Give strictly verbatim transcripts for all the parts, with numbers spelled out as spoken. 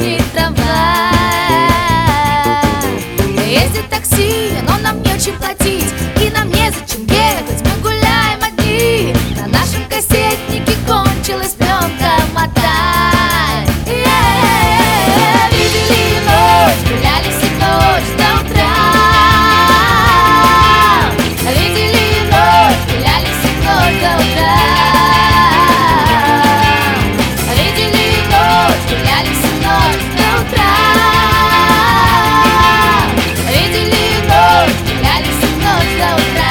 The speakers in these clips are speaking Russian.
последний трамвай. Ездит такси, но нам нечем платить, и нам незачем ехать, мы гуляем одни. На нашем кассетнике кончилась пленка, мотай. Yeah. Видели ночь, гуляли всю ночь до утра. Видели ночь, гуляли всю ночь до утра. Видели ночь, гуляли всю ночь до утра. Видели ночь, гуляли всю ночь до утра.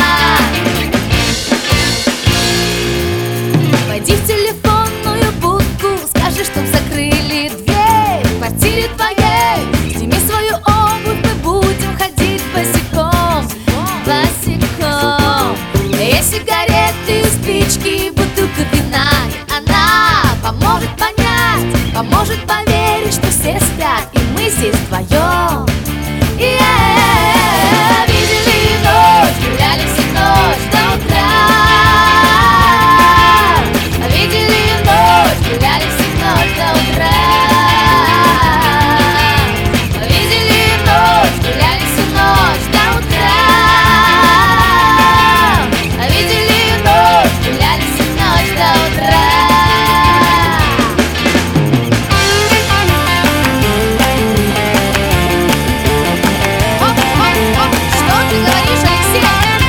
Пойди в телефонную будку, скажи, чтоб закрыли дверь в квартире твоей. Сними свою обувь, мы будем ходить босиком, босиком. Есть сигареты, спички, бутылка вина, и она поможет понять, поможет поверить, что все спят, и мы здесь вдвоем. Yeah. Видели ночь, гуляли всю ночь до утра. Видели ночь, гуляли всю ночь до утра. Видели ночь, гуляли всю ночь до утра. Видели ночь, гуляли всю ночь до утра. Что ты говоришь, Алексей?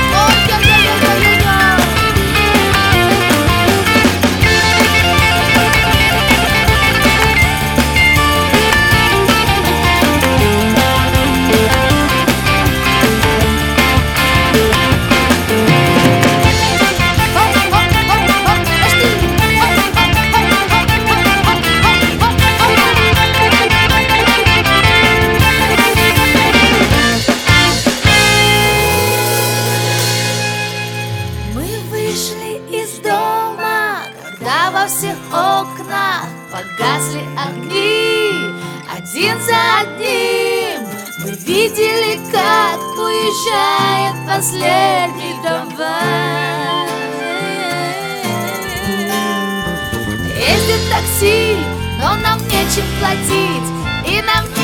Мы вышли из дома, когда во всех окнах погасли огни. Один за одним мы видели, как уезжает последний трамвай. Ездит такси, но нам нечем платить, и нам